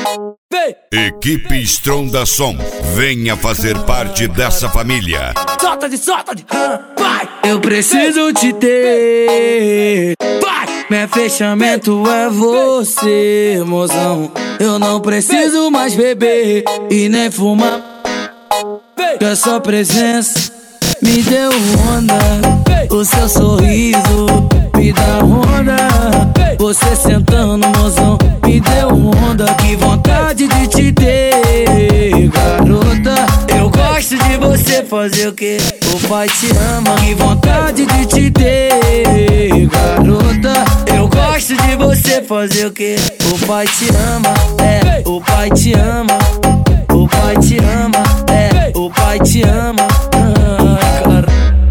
Equipe Stronda Som, venha fazer parte dessa família. Solta de, vai! Eu preciso te ter, vai! Meu fechamento é você, mozão. Eu não preciso mais beber e nem fumar, que a sua presença me deu onda. O seu sorriso me dá onda. Você sentando, mozão, me deu onda. Que vontade de te ter, garota. Eu gosto de você fazer o que o pai te ama. Que vontade de te ter, garota. Eu gosto de você fazer o que o pai te ama. É, o pai te ama. O pai te ama. É, o pai te ama. Cara.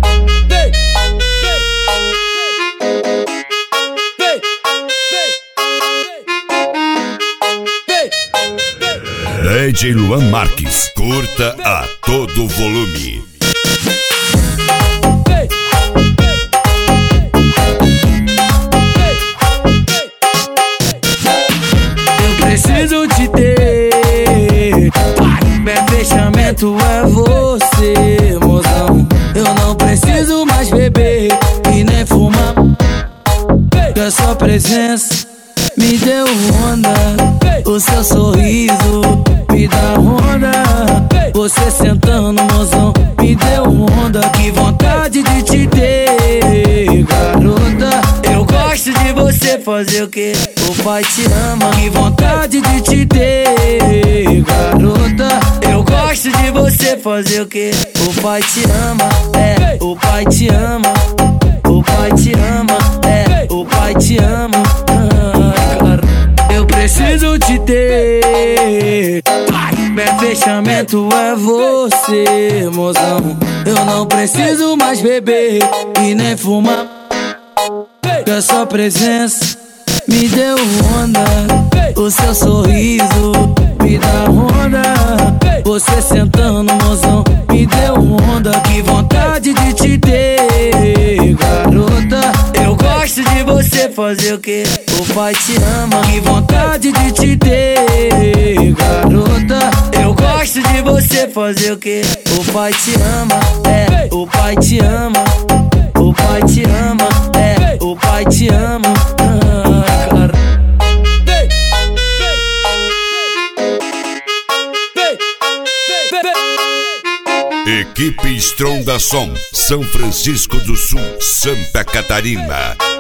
DJ Luan Marques, curta a todo volume. Eu preciso te ter, meu fechamento é você, mozão. Eu não preciso mais beber e nem fumar, que a sua presença me deu onda. O seu sorriso me dá onda. Você sentando, mozão, me deu onda. Que vontade de te ter, garota. Eu gosto de você fazer o que o pai te ama. Que vontade de te ter, garota. Eu gosto de você fazer o que o pai te ama. É, o pai te ama. O pai te ama. É, o pai te ama. Eu preciso te ter, meu fechamento é você, mozão. Eu não preciso mais beber e nem fumar, que a sua presença me deu onda. O seu sorriso me dá onda. Você sentando, mozão, me deu onda. Que vontade de te ter, garota. Eu gosto de você fazer o que o pai te ama. Que vontade de te ter, garota. Eu gosto de você fazer o que o pai te ama. É, o pai te ama. O pai te ama. É, o pai te ama. Cara. Equipe Stronda Som, São Francisco do Sul, Santa Catarina.